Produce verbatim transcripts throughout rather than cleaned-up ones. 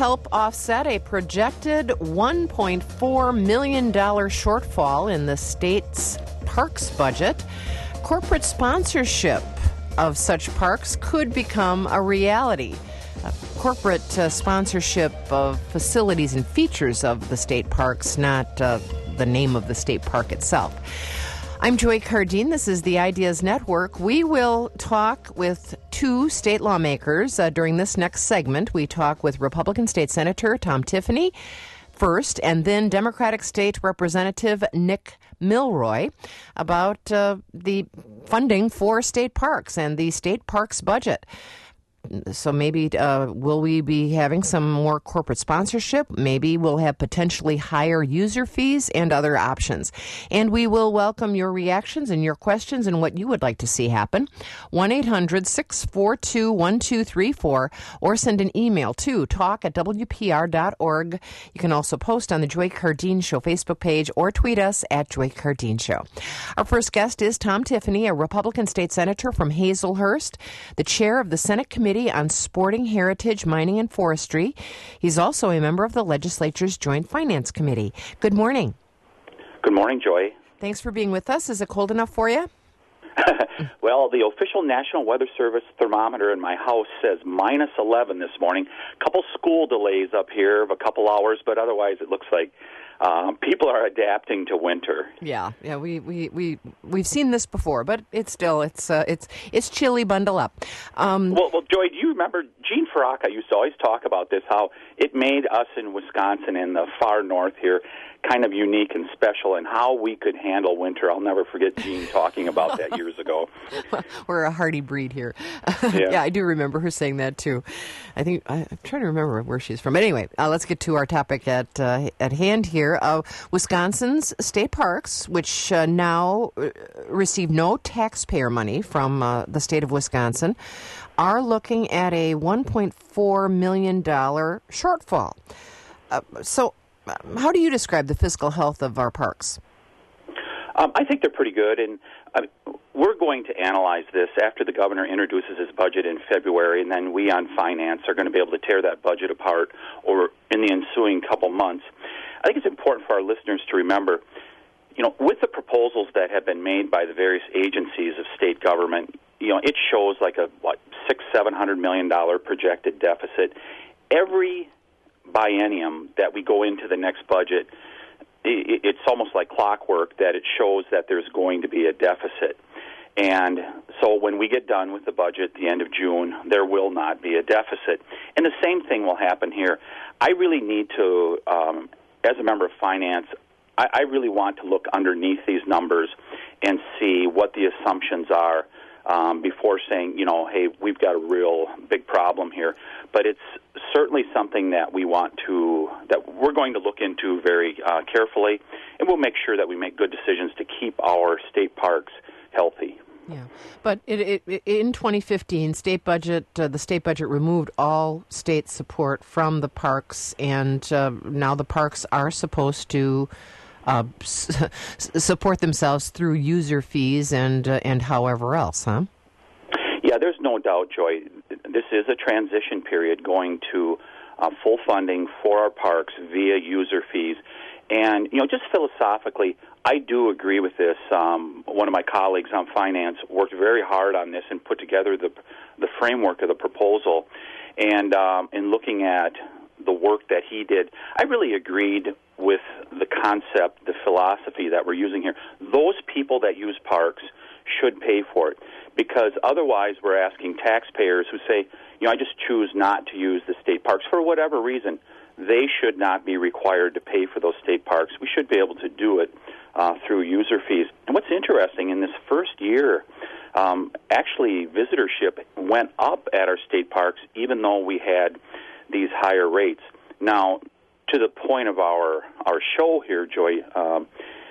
help offset a projected one point four million dollars shortfall in the state's parks budget. Corporate sponsorship of such parks could become a reality. Uh, corporate uh, sponsorship of facilities and features of the state parks, not uh, the name of the state park itself. I'm Joy Cardine. This is the Ideas Network. We will talk with two state lawmakers uh, during this next segment. We talk with Republican State Senator Tom Tiffany first, and then Democratic State Representative Nick Milroy about uh, the funding for state parks and the state parks budget. So maybe uh, will we be having some more corporate sponsorship? Maybe we'll have potentially higher user fees and other options. And we will welcome your reactions and your questions and what you would like to see happen. one eight hundred six four two one two three four or send an email to talk at w p r dot org. You can also post on the Joy Cardine Show Facebook page or tweet us at Joy Cardine Show. Our first guest is Tom Tiffany, a Republican state senator from Hazelhurst, the chair of the Senate Committee on Sporting Heritage, Mining, and Forestry. He's also a member of the legislature's Joint Finance Committee. Good morning. Good morning, Joy. Thanks for being with us. Is it cold enough for you? Well, the official National Weather Service thermometer in my house says minus eleven this morning. A couple school delays up here of a couple hours, but otherwise it looks like um, people are adapting to winter. Yeah, yeah, we we we we've seen this before, but it's still it's uh, it's it's chilly. Bundle up. Um, well, well, Joy, do you remember Gene Faraka used to always talk about this? How it made us in Wisconsin in the far north here kind of unique and special, and how we could handle winter. I'll never forget Gene talking about that years ago. We're a hardy breed here. Yeah. Yeah, I do remember her saying that too. I think I, I'm trying to remember where she's from. Anyway, uh, let's get to our topic at uh, at hand here. Uh, Wisconsin's state parks, which uh, now uh, receive no taxpayer money from uh, the state of Wisconsin, are looking at a one point four million dollars shortfall. Uh, so. How do you describe the fiscal health of our parks? Um, I think they're pretty good, and uh, we're going to analyze this after the governor introduces his budget in February, and then we on finance are going to be able to tear that budget apart over in the ensuing couple months. I think it's important for our listeners to remember, you know, with the proposals that have been made by the various agencies of state government, you know, it shows like a what six, seven hundred million dollar projected deficit every biennium that we go into the next budget. It's almost like clockwork that it shows that there's going to be a deficit. And so when we get done with the budget at the end of June, there will not be a deficit. And the same thing will happen here. I really need to, um, as a member of finance, I, I really want to look underneath these numbers and see what the assumptions are um, before saying, you know, hey, we've got a real big problem here. But it's certainly something that we want to, that we're going to look into very uh, carefully, and we'll make sure that we make good decisions to keep our state parks healthy. Yeah, but it, it, in twenty fifteen, state budget, uh, the state budget removed all state support from the parks, and uh, now the parks are supposed to uh, s- support themselves through user fees and uh, and however else, huh? Yeah, there's no doubt, Joy. This is a transition period going to uh, full funding for our parks via user fees. And, you know, just philosophically, I do agree with this. Um, one of my colleagues on finance worked very hard on this and put together the the framework of the proposal. And um, in looking at the work that he did, I really agreed with the concept, the philosophy that we're using here. Those people that use parks should pay for it, because otherwise we're asking taxpayers who say, you know, I just choose not to use the state parks for whatever reason. They should not be required to pay for those state parks. We should be able to do it uh, through user fees. And what's interesting, in this first year, um, actually visitorship went up at our state parks, even though we had these higher rates. Now, to the point of our, our show here, Joy, um,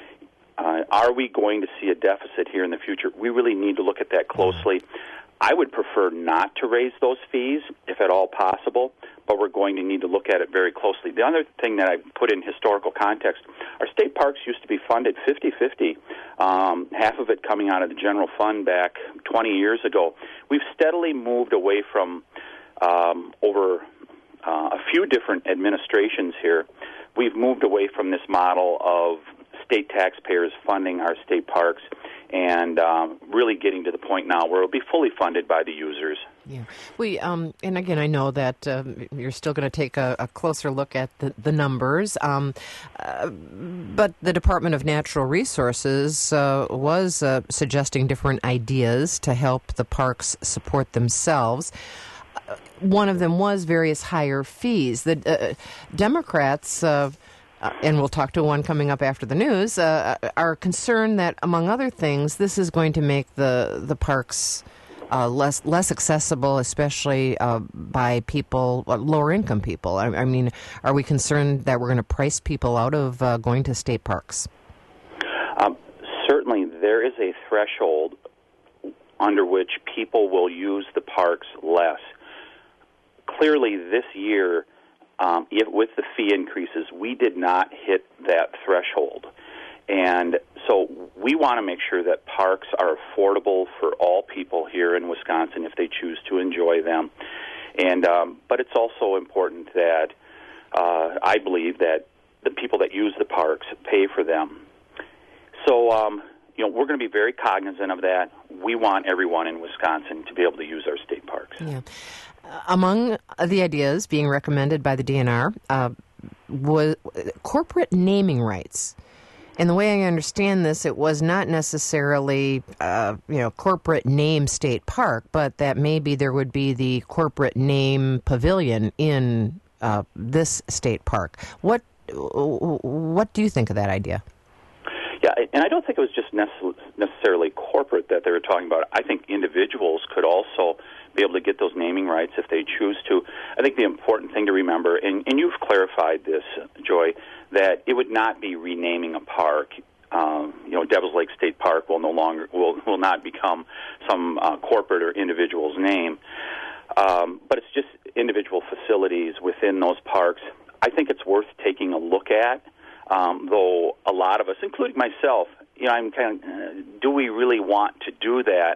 Uh, are we going to see a deficit here in the future? We really need to look at that closely. I would prefer not to raise those fees, if at all possible, but we're going to need to look at it very closely. The other thing that I put in historical context, our state parks used to be funded fifty-fifty, um, half of it coming out of the general fund back twenty years ago. We've steadily moved away from um, over uh, a few different administrations here, we've moved away from this model of state taxpayers funding our state parks and um, really getting to the point now where it'll be fully funded by the users. Yeah, we um, and again, I know that uh, you're still going to take a, a closer look at the, the numbers, um, uh, but the Department of Natural Resources uh, was uh, suggesting different ideas to help the parks support themselves. Uh, one of them was various higher fees. The uh, Democrats. Uh, Uh, and we'll talk to one coming up after the news, uh, are concerned that, among other things, this is going to make the the parks uh, less less accessible, especially uh, by people, uh, lower income people. I, I mean, are we concerned that we're going to price people out of uh, going to state parks? Um, certainly, there is a threshold under which people will use the parks less. Clearly, this year, Um, if, with the fee increases, we did not hit that threshold. And so we want to make sure that parks are affordable for all people here in Wisconsin if they choose to enjoy them. And um, but it's also important that uh, I believe that the people that use the parks pay for them. So um, you know, we're going to be very cognizant of that. We want everyone in Wisconsin to be able to use our state parks. Yeah. Among the ideas being recommended by the D N R uh, was corporate naming rights. And the way I understand this, it was not necessarily, uh, you know, corporate name state park, but that maybe there would be the corporate name pavilion in uh, this state park. What what do you think of that idea? Yeah, and I don't think it was just necessarily corporate that they were talking about. I think individuals could also be able to get those naming rights if they choose to. I think the important thing to remember, and, and you've clarified this, Joy, that it would not be renaming a park. Um, you know, Devil's Lake State Park will no longer will will not become some uh, corporate or individual's name, um, but it's just individual facilities within those parks. I think it's worth taking a look at. Um, though a lot of us, including myself, you know, I'm kind of, uh, do we really want to do that?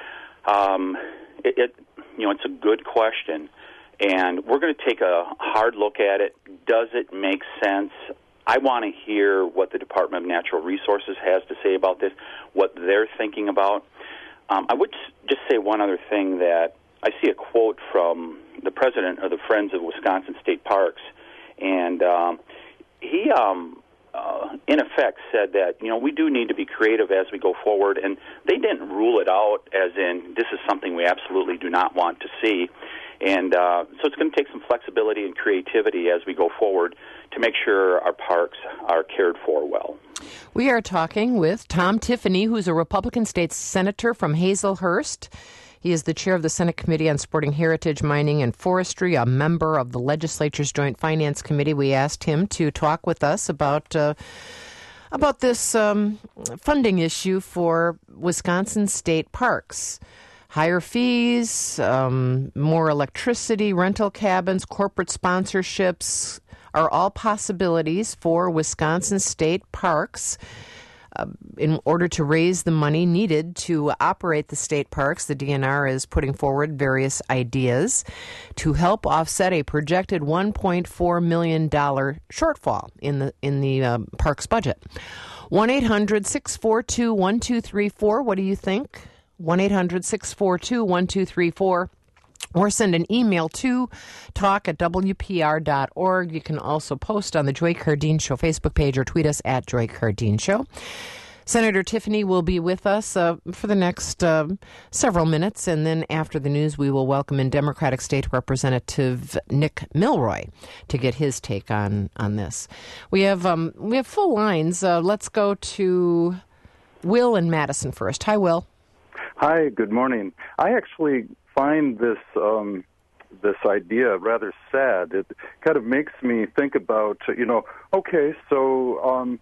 Um, it, it, you know, it's a good question, and we're going to take a hard look at it. Does it make sense? I want to hear what the Department of Natural Resources has to say about this, what they're thinking about. Um, I would just say one other thing, that I see a quote from the president of the Friends of Wisconsin State Parks, and um, he, um, uh, in effect, said that, you know, we do need to be creative as we go forward, and they didn't rule it out as in this is something we absolutely do not want to see. And uh, so it's going to take some flexibility and creativity as we go forward to make sure our parks are cared for well. We are talking with Tom Tiffany, who's a Republican state senator from Hazelhurst. He is the chair of the Senate Committee on Sporting Heritage, Mining, and Forestry, a member of the legislature's Joint Finance Committee. We asked him to talk with us about uh, about this um, funding issue for Wisconsin state parks. Higher fees, um, more electricity, rental cabins, corporate sponsorships are all possibilities for Wisconsin state parks. Uh, in order to raise the money needed to operate the state parks, the D N R is putting forward various ideas to help offset a projected one point four million dollars shortfall in the in the uh, parks budget. one eight hundred six four two one two three four. What do you think? one eight hundred six four two one two three four. Or send an email to talk at W P R dot org. You can also post on the Joy Cardine Show Facebook page or tweet us at Joy Cardine Show. Senator Tiffany will be with us uh, for the next uh, several minutes, and then after the news, we will welcome in Democratic State Representative Nick Milroy to get his take on on this. We have um, we have full lines. Uh, let's go to Will in Madison first. Hi, Will. Hi. Good morning. I actually find this um, this idea rather sad. It kind of makes me think about, you know, okay, so um,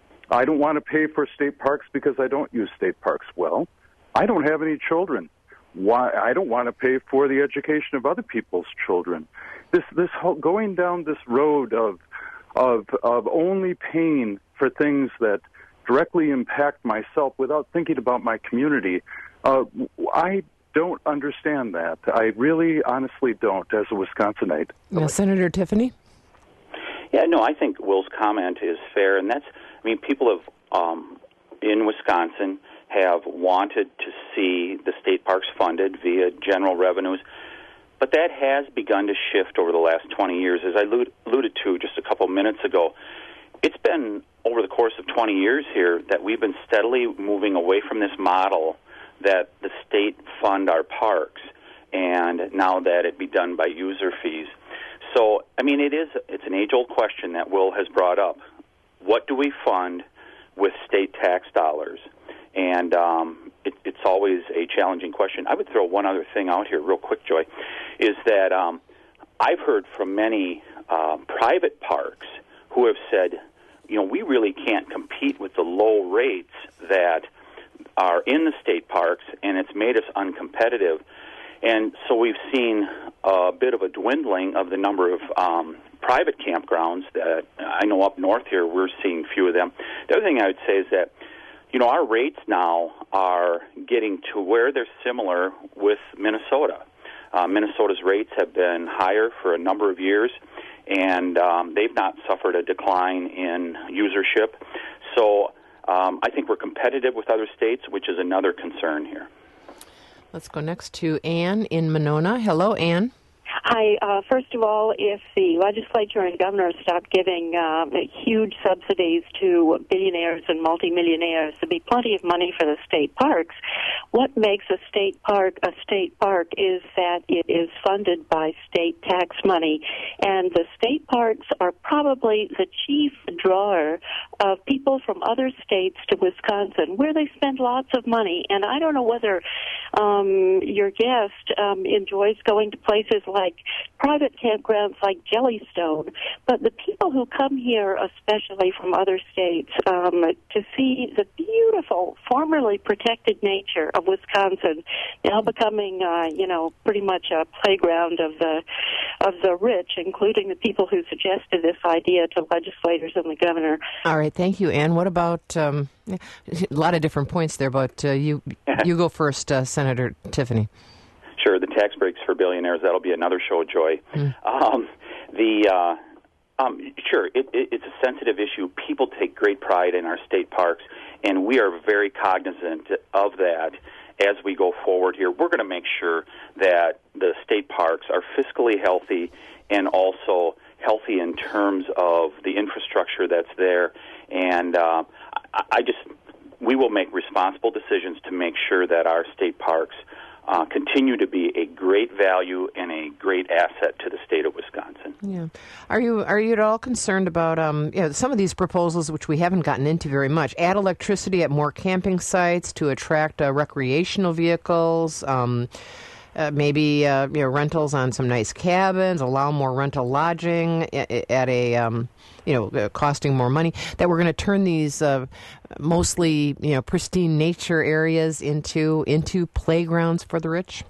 I don't want to pay for state parks because I don't use state parks. Well, I don't have any children. Why? I don't want to pay for the education of other people's children. This this whole, going down this road of of of only paying for things that directly impact myself without thinking about my community. Uh, I don't understand that. I really, honestly don't, as a Wisconsinite. Yeah, Senator Tiffany? Yeah, no, I think Will's comment is fair, and that's, I mean, people have, um, in Wisconsin, have wanted to see the state parks funded via general revenues, but that has begun to shift over the last twenty years. As I alluded to just a couple minutes ago, it's been over the course of twenty years here that we've been steadily moving away from this model that the state fund our parks, and now that it be done by user fees. So, I mean, it is, it's an age-old question that Will has brought up. What do we fund with state tax dollars? And um, it, it's always a challenging question. I would throw one other thing out here real quick, Joy, is that um, I've heard from many uh, private parks who have said, you know, we really can't compete with the low rates that are in the state parks, and it's made us uncompetitive. And so we've seen a bit of a dwindling of the number of um, private campgrounds that I know up north here we're seeing few of them. The other thing I would say is that, you know, our rates now are getting to where they're similar with Minnesota. Uh, Minnesota's rates have been higher for a number of years, and um, they've not suffered a decline in usership. So um, I think we're competitive with other states, which is another concern here. Let's go next to Ann in Monona. Hello, Ann. Hi. Uh, first of all, if the legislature and governor stop giving um, huge subsidies to billionaires and multimillionaires, there'll be plenty of money for the state parks. What makes a state park a state park is that it is funded by state tax money, and the state parks are probably the chief drawer of people from other states to Wisconsin, where they spend lots of money. And I don't know whether um, your guest um, enjoys going to places like like private campgrounds like Jellystone, but the people who come here, especially from other states, um, to see the beautiful, formerly protected nature of Wisconsin, now becoming, uh, you know, pretty much a playground of the of the rich, including the people who suggested this idea to legislators and the governor. All right, thank you, Ann. What about um, a lot of different points there, but uh, you you go first, uh, Senator Tiffany. Sure, the tax breaks for billionaires, that'll be another show, Joy. Mm. Um, the uh, um, sure, it, it, it's a sensitive issue. People take great pride in our state parks, and we are very cognizant of that as we go forward here. We're going to make sure that the state parks are fiscally healthy and also healthy in terms of the infrastructure that's there. And uh, I, I just, we will make responsible decisions to make sure that our state parks Uh, continue to be a great value and a great asset to the state of Wisconsin. Yeah, are you are you at all concerned about um, you know, some of these proposals, which we haven't gotten into very much? Add electricity at more camping sites to attract uh, recreational vehicles. Um, uh, maybe uh, you know, rentals on some nice cabins. Allow more rental lodging at, at a um, you know uh, costing more money. That we're going to turn these uh, mostly you know pristine nature areas into into playgrounds for the rich.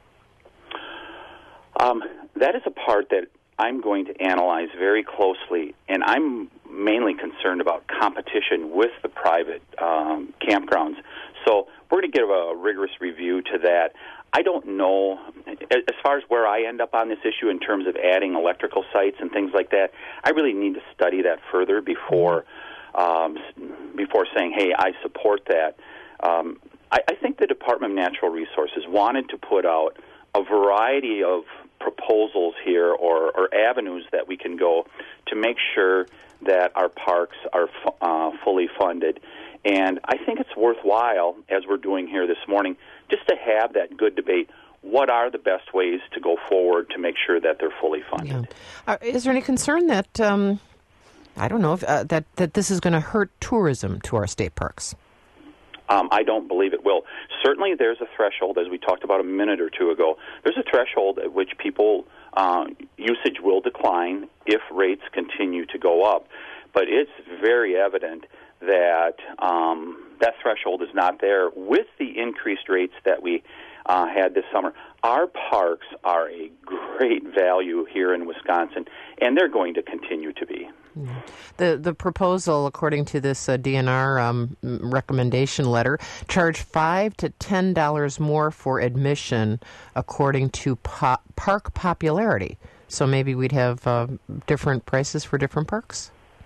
Um, that is a part that I'm going to analyze very closely, and I'm mainly concerned about competition with the private um, campgrounds. So we're going to give a rigorous review to that. I don't know, as far as where I end up on this issue in terms of adding electrical sites and things like that, I really need to study that further before um, before saying, hey, I support that. Um, I, I think the Department of Natural Resources wanted to put out a variety of proposals here or, or avenues that we can go to make sure that our parks are uh, fully funded. And I think it's worthwhile, as we're doing here this morning, just to have that good debate. What are the best ways to go forward to make sure that they're fully funded? Yeah. Uh, is there any concern that, um, I don't know, if, uh, that, that this is going to hurt tourism to our state parks? Um, I don't believe it will. Certainly there's a threshold, as we talked about a minute or two ago. There's a threshold at which people uh, usage will decline if rates continue to go up. But it's very evident that um, that threshold is not there. With the increased rates that we uh, had this summer, our parks are a great value here in Wisconsin, and they're going to continue to be. The the proposal, according to this uh, D N R um, recommendation letter, charge five to ten dollars more for admission, according to po- park popularity. So maybe we'd have uh, different prices for different parks.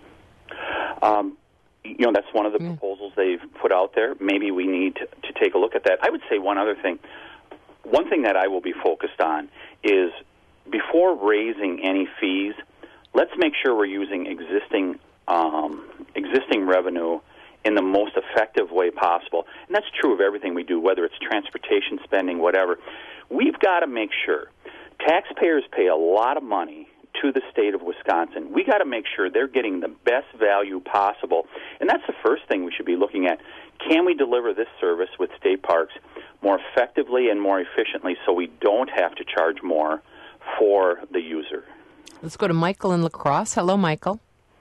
Um, you know, that's one of the mm. proposals they've put out there. Maybe we need to, to take a look at that. I would say one other thing. One thing that I will be focused on is before raising any fees, let's make sure we're using existing um, existing revenue in the most effective way possible. And that's true of everything we do, whether it's transportation spending, whatever. We've got to make sure taxpayers pay a lot of money to the state of Wisconsin. We got to make sure they're getting the best value possible. And that's the first thing we should be looking at. Can we deliver this service with state parks more effectively and more efficiently so we don't have to charge more for the user? Let's go to Michael in La Crosse. Hello, Michael.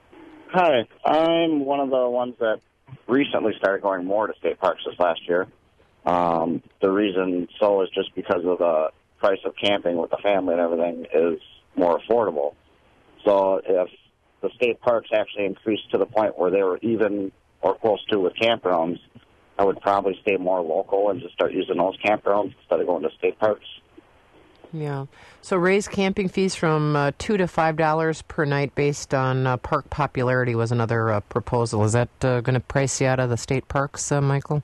Hi. I'm one of the ones that recently started going more to state parks this last year. Um, the reason so is just because of the price of camping with the family and everything is more affordable. So if the state parks actually increased to the point where they were even or close to with campgrounds, I would probably stay more local and just start using those campgrounds instead of going to state parks. Yeah. So raise camping fees from uh, two to five dollars per night based on uh, park popularity was another uh, proposal. Is that uh, going to price you out of the state parks, uh, Michael?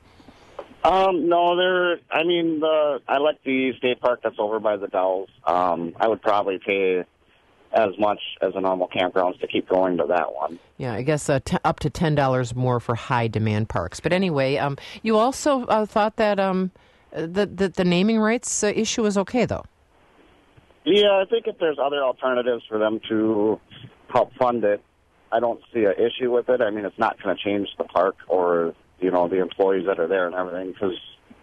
Um, no, they're. I mean, the I like the state park that's over by the Dells. Um, I would probably pay as much as a normal campgrounds to keep going to that one. Yeah, I guess uh, t- up to ten dollars more for high demand parks. But anyway, um, you also uh, thought that um, the, the the naming rights uh, issue was okay, though. Yeah, I think if there's other alternatives for them to help fund it, I don't see an issue with it. I mean, it's not going to change the park or, you know, the employees that are there and everything, because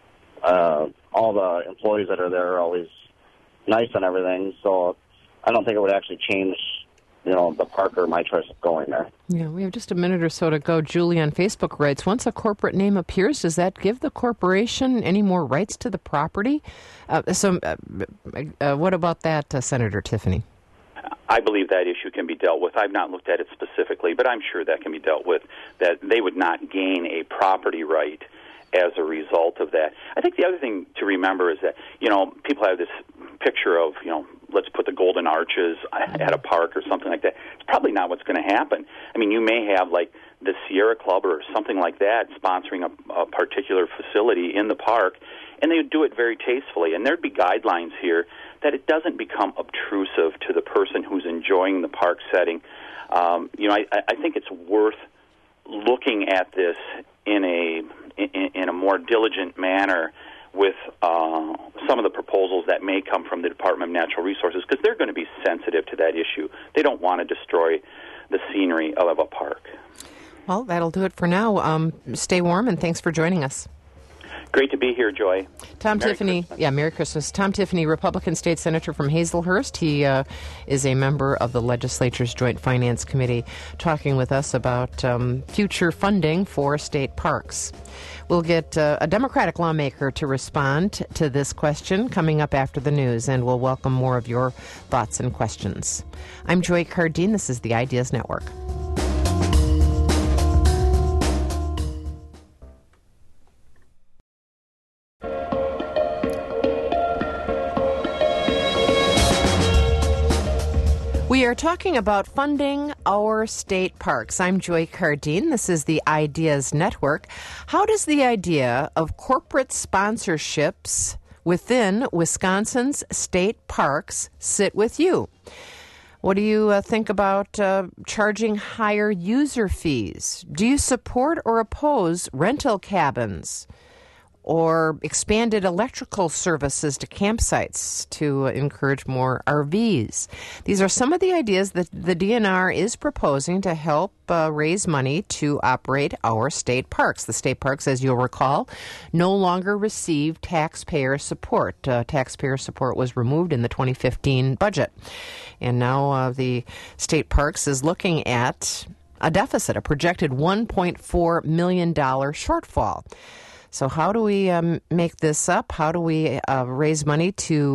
uh, all the employees that are there are always nice and everything. So I don't think it would actually change, you know, the park or my choice of going there. Yeah, we have just a minute or so to go. Julie on Facebook writes, once a corporate name appears, does that give the corporation any more rights to the property? Uh, so uh, uh, what about that, uh, Senator Tiffany? I believe that issue can be dealt with. I've not looked at it specifically, but I'm sure that can be dealt with, that they would not gain a property right as a result of that. I think the other thing to remember is that, you know, people have this picture of, you know, let's put the Golden Arches at a park or something like that. It's probably not what's going to happen. I mean, you may have, like, the Sierra Club or something like that sponsoring a, a particular facility in the park, and they would do it very tastefully. And there'd be guidelines here that it doesn't become obtrusive to the person who's enjoying the park setting. Um, you know, I, I think it's worth looking at this in a in, in a more diligent manner with uh, some of the proposals that may come from the Department of Natural Resources, because they're going to be sensitive to that issue. They don't want to destroy the scenery of a park. Well, that'll do it for now. Um, stay warm, and thanks for joining us. Great to be here, Joy. Tom Merry Tiffany, Christmas. yeah, Merry Christmas. Tom Tiffany, Republican State Senator from Hazelhurst. He uh, is a member of the legislature's Joint Finance Committee, talking with us about um, future funding for state parks. We'll get uh, a Democratic lawmaker to respond to this question coming up after the news, and we'll welcome more of your thoughts and questions. I'm Joy Cardine. This is the Ideas Network. We are talking about funding our state parks. I'm Joy Cardine. This is the Ideas Network. How does the idea of corporate sponsorships within Wisconsin's state parks sit with you? What do you uh, think about uh, charging higher user fees? Do you support or oppose rental cabins or expanded electrical services to campsites to encourage more R Vs? These are some of the ideas that the D N R is proposing to help uh, raise money to operate our state parks. The state parks, as you'll recall, no longer receive taxpayer support. Uh, taxpayer support was removed in the twenty fifteen budget. And now uh, the state parks is looking at a deficit, a projected one point four million dollars shortfall. So how do we um, make this up? How do we uh, raise money to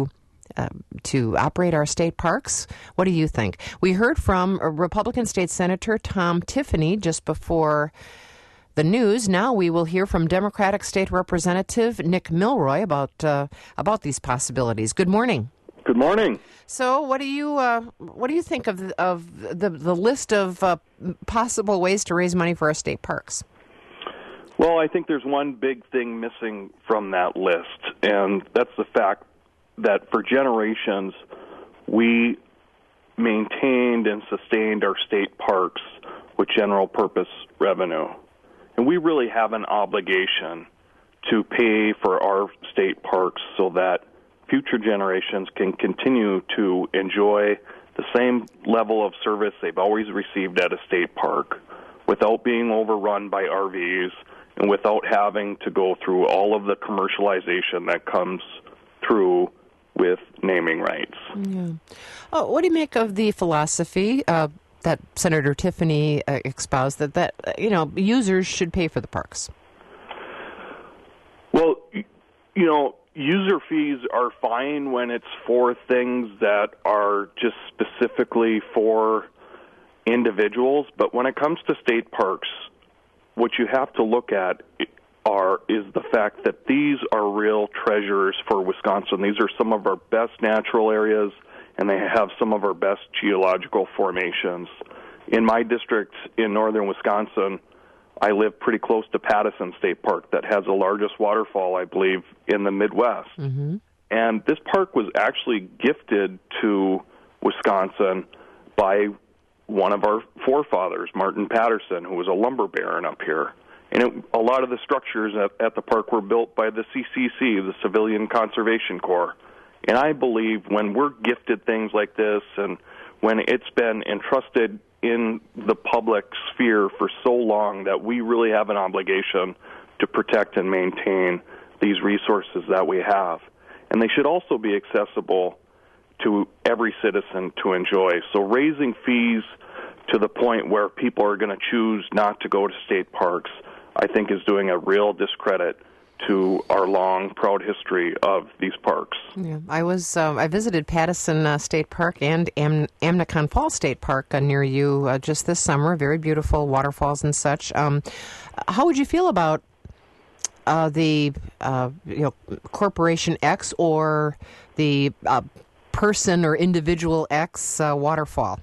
uh, to operate our state parks? What do you think? We heard from Republican State Senator Tom Tiffany just before the news. Now we will hear from Democratic State Representative Nick Milroy about uh, about these possibilities. Good morning. Good morning. So, what do you uh, what do you think of the, of the the list of uh, possible ways to raise money for our state parks? Well, I think there's one big thing missing from that list, and that's the fact that for generations we maintained and sustained our state parks with general purpose revenue. And we really have an obligation to pay for our state parks so that future generations can continue to enjoy the same level of service they've always received at a state park without being overrun by R Vs and without having to go through all of the commercialization that comes through with naming rights. Yeah. Oh, what do you make of the philosophy uh, that Senator Tiffany uh, espoused that, that uh, you know, users should pay for the parks? Well, you know, user fees are fine when it's for things that are just specifically for individuals, but when it comes to state parks, what you have to look at are is the fact that these are real treasures for Wisconsin. These are some of our best natural areas, and they have some of our best geological formations. In my district in northern Wisconsin, I live pretty close to Pattison State Park that has the largest waterfall, I believe, in the Midwest. Mm-hmm. And this park was actually gifted to Wisconsin by one of our forefathers, Martin Patterson, who was a lumber baron up here. And it, a lot of the structures at, at the park were built by the C C C, the Civilian Conservation Corps. And I believe when we're gifted things like this and when it's been entrusted in the public sphere for so long that we really have an obligation to protect and maintain these resources that we have. And they should also be accessible to every citizen to enjoy. So raising fees to the point where people are going to choose not to go to state parks, I think is doing a real discredit to our long, proud history of these parks. Yeah, I was uh, I visited Pattison uh, State Park and Am- Amnicon Falls State Park uh, near you uh, just this summer. Very beautiful waterfalls and such. Um, how would you feel about uh, the uh, you know Corporation X or the uh, person or individual X uh, waterfall?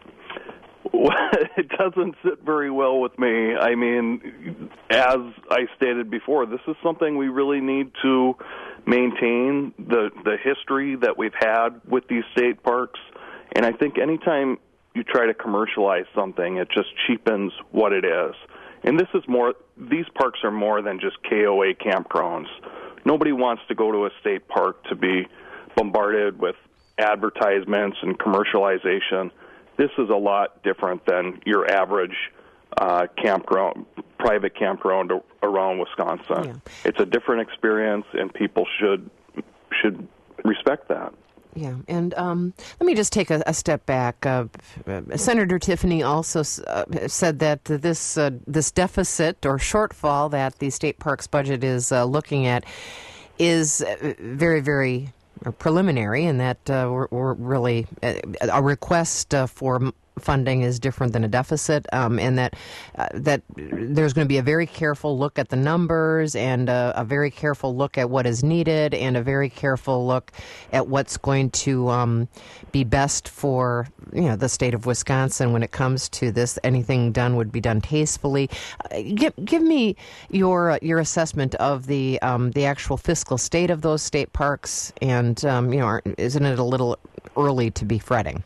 Well, it doesn't sit very well with me. I mean, as I stated before, this is something we really need to maintain, the the history that we've had with these state parks. And I think anytime you try to commercialize something, it just cheapens what it is. And this is more, these parks are more than just K O A campgrounds. Nobody wants to go to a state park to be bombarded with advertisements and commercialization. This is a lot different than your average uh, campground, private campground around Wisconsin. Yeah. It's a different experience, and people should should respect that. Yeah, and um, let me just take a, a step back. Uh, Senator Tiffany also uh, said that this uh, this deficit or shortfall that the state parks budget is uh, looking at is very, very preliminary, and that uh, we're, we're really uh, a request uh, for funding is different than a deficit, um, and that uh, that there's going to be a very careful look at the numbers and a, a very careful look at what is needed and a very careful look at what's going to um, be best for you know the state of Wisconsin when it comes to this. Anything done would be done tastefully. Uh, give give me your uh, your assessment of the um, the actual fiscal state of those state parks, and um, you know, isn't it a little early to be fretting?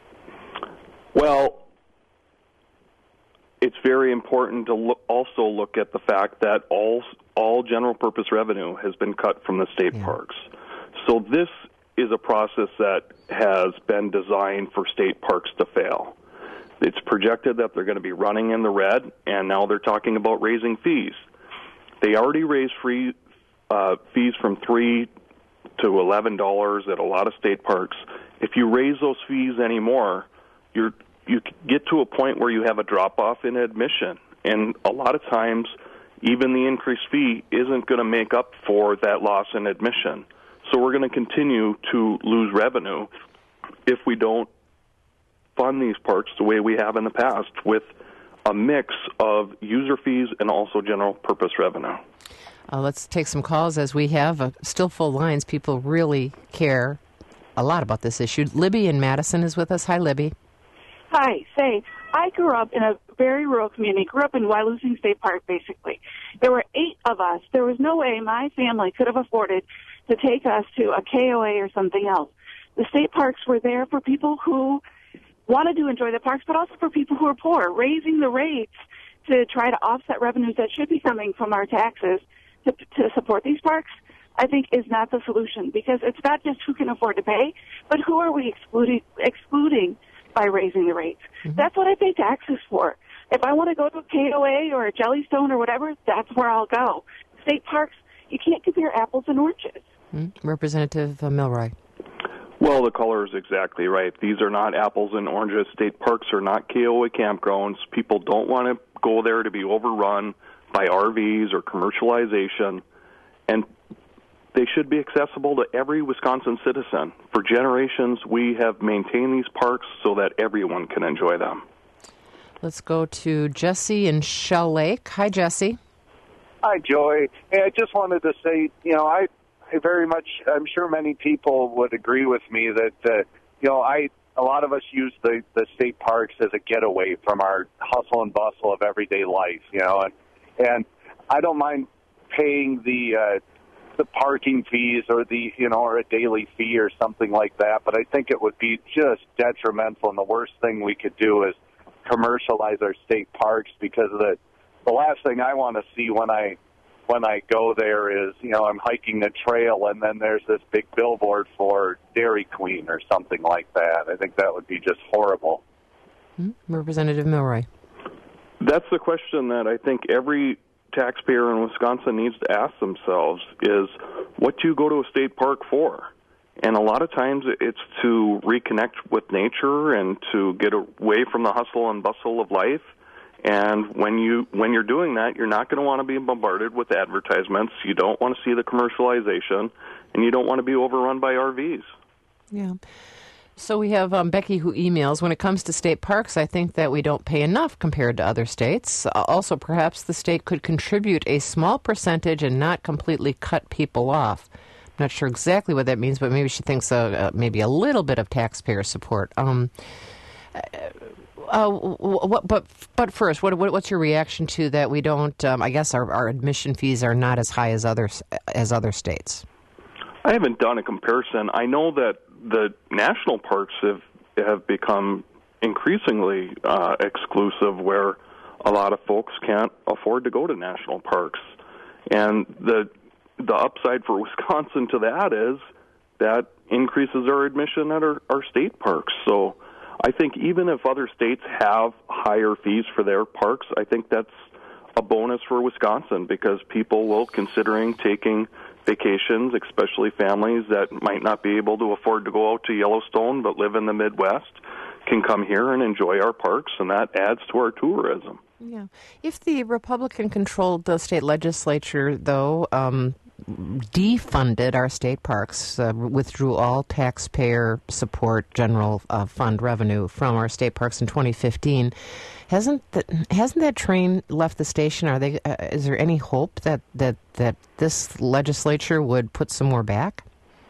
Well, it's very important to look, also look at the fact that all all general purpose revenue has been cut from the state yeah. parks. So this is a process that has been designed for state parks to fail. It's projected that they're going to be running in the red, and now they're talking about raising fees. They already raised free uh, fees from three to eleven dollars at a lot of state parks. If you raise those fees anymore, you're you get to a point where you have a drop-off in admission. And a lot of times, even the increased fee isn't going to make up for that loss in admission. So we're going to continue to lose revenue if we don't fund these parks the way we have in the past, with a mix of user fees and also general purpose revenue. Uh, let's take some calls as we have uh, still full lines. People really care a lot about this issue. Libby in Madison is with us. Hi, Libby. Hi. Say, I grew up in a very rural community, grew up in Wyalusing State Park, basically. There were eight of us. There was no way my family could have afforded to take us to a K O A or something else. The state parks were there for people who wanted to enjoy the parks, but also for people who are poor. Raising the rates to try to offset revenues that should be coming from our taxes to, to support these parks, I think is not the solution, because it's not just who can afford to pay, but who are we excluding, excluding by raising the rates. Mm-hmm. That's what I pay taxes for. If I want to go to a K O A or a Jellystone or whatever, that's where I'll go. State parks, you can't compare apples and oranges. Mm-hmm. Representative uh, Milroy. Well, the caller is exactly right. These are not apples and oranges. State parks are not K O A campgrounds. People don't want to go there to be overrun by R Vs or commercialization, and they should be accessible to every Wisconsin citizen. For generations, we have maintained these parks so that everyone can enjoy them. Let's go to Jesse in Shell Lake. Hi, Jesse. Hi, Joy. Hey, I just wanted to say, you know, I, I very much, I'm sure many people would agree with me that, uh, you know, I, a lot of us use the, the state parks as a getaway from our hustle and bustle of everyday life, you know, and, and I don't mind paying the, uh, the parking fees or the, you know, or a daily fee or something like that, but I think it would be just detrimental, and the worst thing we could do is commercialize our state parks, because the the last thing I want to see when I when I go there is, you know, I'm hiking the trail and then there's this big billboard for Dairy Queen or something like that. I think that would be just horrible. Mm-hmm. Representative Milroy. That's the question that I think every taxpayer in Wisconsin needs to ask themselves is, what do you go to a state park for? And a lot of times it's to reconnect with nature and to get away from the hustle and bustle of life. And when you when you're doing that, you're not going to want to be bombarded with advertisements. You don't want to see the commercialization, and you don't want to be overrun by R Vs. Yeah. So we have um, Becky who emails, when it comes to state parks, I think that we don't pay enough compared to other states. Uh, also, perhaps the state could contribute a small percentage and not completely cut people off. I'm not sure exactly what that means, but maybe she thinks uh, uh, maybe a little bit of taxpayer support. Um, uh, what, but but first, what, what what's your reaction to that? We don't. Um, I guess our, our admission fees are not as high as others as other states. I haven't done a comparison. I know that the national parks have have become increasingly uh, exclusive, where a lot of folks can't afford to go to national parks, and the the upside for Wisconsin to that is that increases our admission at our, our state parks. So I think even if other states have higher fees for their parks, I think that's a bonus for Wisconsin, because people will considering taking vacations, especially families that might not be able to afford to go out to Yellowstone but live in the Midwest, can come here and enjoy our parks, and that adds to our tourism. Yeah. If the Republican-controlled the state legislature, though, um, defunded our state parks, uh, withdrew all taxpayer support, general uh, fund revenue from our state parks in twenty fifteen, hasn't that, hasn't that train left the station? Are they? Uh, is there any hope that, that, that this legislature would put some more back?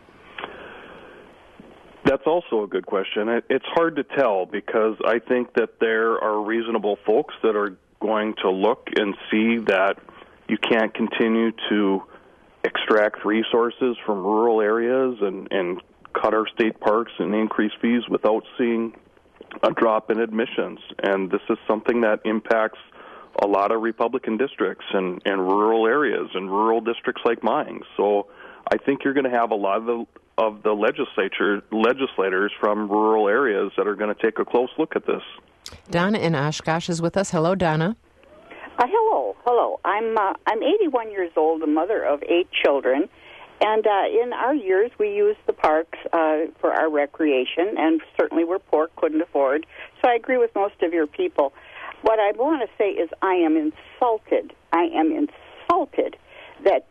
That's also a good question. It, it's hard to tell, because I think that there are reasonable folks that are going to look and see that you can't continue to extract resources from rural areas and, and cut our state parks and increase fees without seeing a drop in admissions. And this is something that impacts a lot of Republican districts and, and rural areas and rural districts like mine. So I think you're going to have a lot of the of the legislature legislators from rural areas that are going to take a close look at this. Donna in Oshkosh is with us. Hello, Donna. Uh, hello, hello. I'm uh, I'm eighty-one years old, a mother of eight children, and uh, in our years we used the parks uh, for our recreation, and certainly we're poor, couldn't afford. So I agree with most of your people. What I want to say is I am insulted. I am insulted that this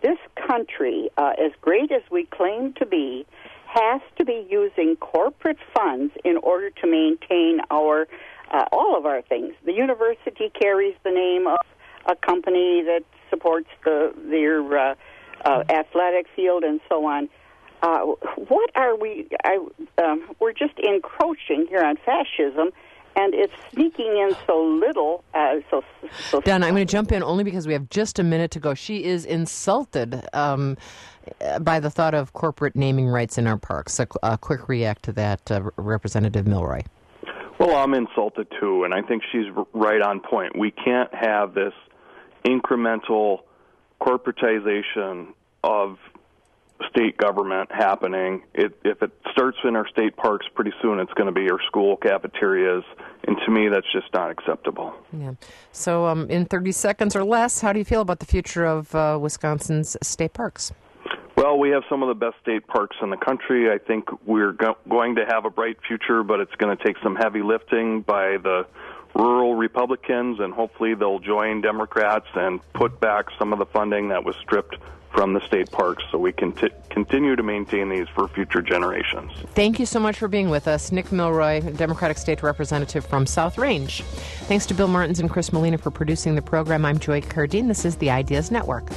country, uh, as great as we claim to be, has to be using corporate funds in order to maintain our uh, all of our things. The university carries the name of a company that supports the their uh, uh, athletic field and so on. Uh, what are we? I, um, we're just encroaching here on fascism, and it's sneaking in so little. Uh, so, so Donna, I'm going to jump in only because we have just a minute to go. She is insulted um, by the thought of corporate naming rights in our parks. A, a quick react to that, uh, Representative Milroy. Well, I'm insulted too, and I think she's right on point. We can't have this incremental corporatization of state government happening. It, if it starts in our state parks, pretty soon it's going to be our school cafeterias, and to me that's just not acceptable. Yeah. So um, in thirty seconds or less, how do you feel about the future of uh, Wisconsin's state parks? Well, we have some of the best state parks in the country. I think we're go- going to have a bright future, but it's going to take some heavy lifting by the rural Republicans, and hopefully they'll join Democrats and put back some of the funding that was stripped from the state parks so we can t- continue to maintain these for future generations. Thank you so much for being with us. Nick Milroy, Democratic State Representative from South Range. Thanks to Bill Martins and Chris Molina for producing the program. I'm Joy Cardine. This is the Ideas Network.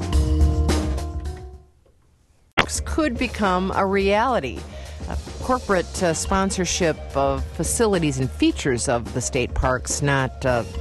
Could become a reality. A corporate uh, sponsorship of facilities and features of the state parks, not uh,